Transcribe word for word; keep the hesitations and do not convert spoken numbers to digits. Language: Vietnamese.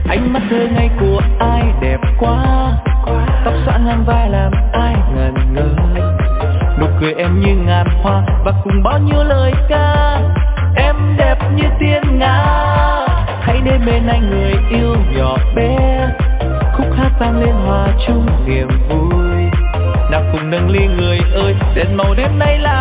Ánh mắt thơ ngây của ai đẹp quá, tóc xõa ngang vai làm ai ngẩn ngơ. Nụ cười em như ngàn hoa và cùng bao nhiêu lời ca. Em đẹp như tiên nga, hãy đến bên anh người yêu nhỏ bé. Khúc hát vang lên hòa chung niềm vui, nào cùng nâng ly người ơi, đèn màu đêm nay là